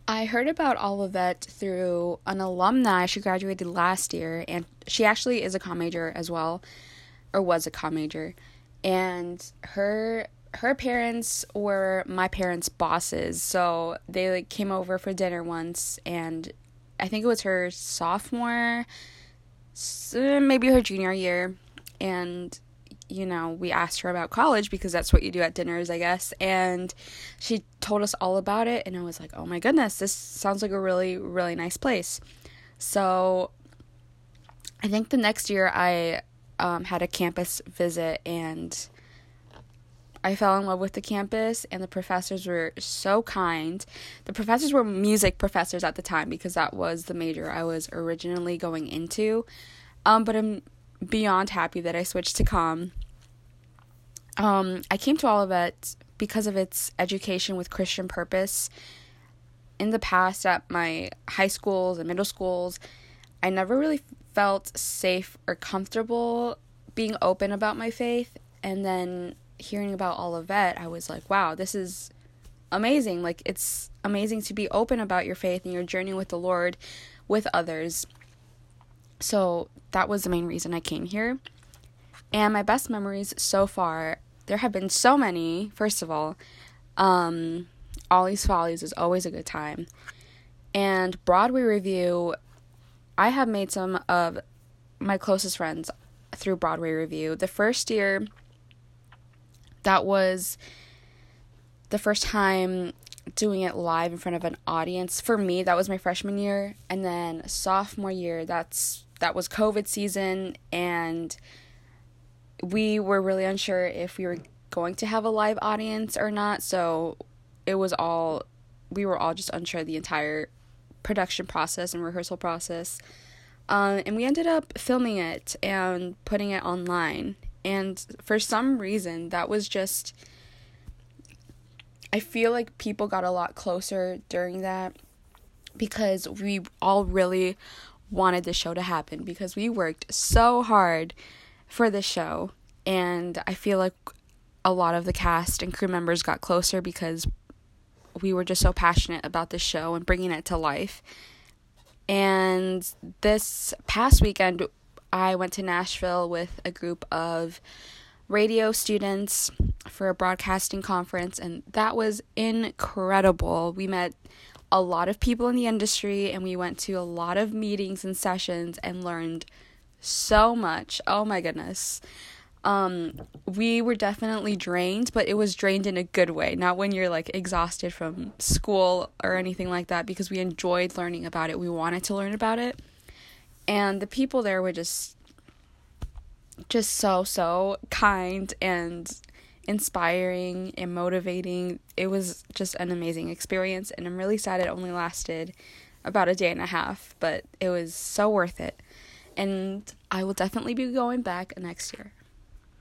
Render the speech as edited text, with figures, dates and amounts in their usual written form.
I heard about Olivet through an alumni. She graduated last year, and she actually is a comm major as well, or was a comm major. And her parents were my parents' bosses, so they came over for dinner once, and I think it was her sophomore, maybe her junior year, and we asked her about college because that's what you do at dinners, I guess. And she told us all about it. And I was like, oh my goodness, this sounds like a really, really nice place. So I think the next year I had a campus visit, and I fell in love with the campus, and the professors were so kind. The professors were music professors at the time because that was the major I was originally going into. But I'm beyond happy that I switched to comm. I came to Olivet because of its education with Christian purpose. In the past, at my high schools and middle schools, I never really felt safe or comfortable being open about my faith. And then hearing about Olivet, I was like, wow, this is amazing. Like, it's amazing to be open about your faith and your journey with the Lord with others. So that was the main reason I came here. And my best memories so far, there have been so many. First of all, Ollie's Follies is always a good time. And Broadway Review, I have made some of my closest friends through Broadway Review. The first year, that was the first time doing it live in front of an audience. For me, that was my freshman year. And then sophomore year, that was COVID season, and we were really unsure if we were going to have a live audience or not. So we were all just unsure the entire production process and rehearsal process. And we ended up filming it and putting it online. And for some reason, that was just, I feel like people got a lot closer during that because we all really wanted the show to happen, because we worked so hard for the show. And I feel like a lot of the cast and crew members got closer because we were just so passionate about the show and bringing it to life. And this past weekend, I went to Nashville with a group of radio students for a broadcasting conference, and that was incredible. We met a lot of people in the industry, and we went to a lot of meetings and sessions and learned so much. Oh my goodness. We were definitely drained, but it was drained in a good way, not when you're exhausted from school or anything like that, because we enjoyed learning about it. We wanted to learn about it. And the people there were just so kind and inspiring and motivating. It was just an amazing experience, and I'm really sad it only lasted about a day and a half, but it was so worth it. And I will definitely be going back next year.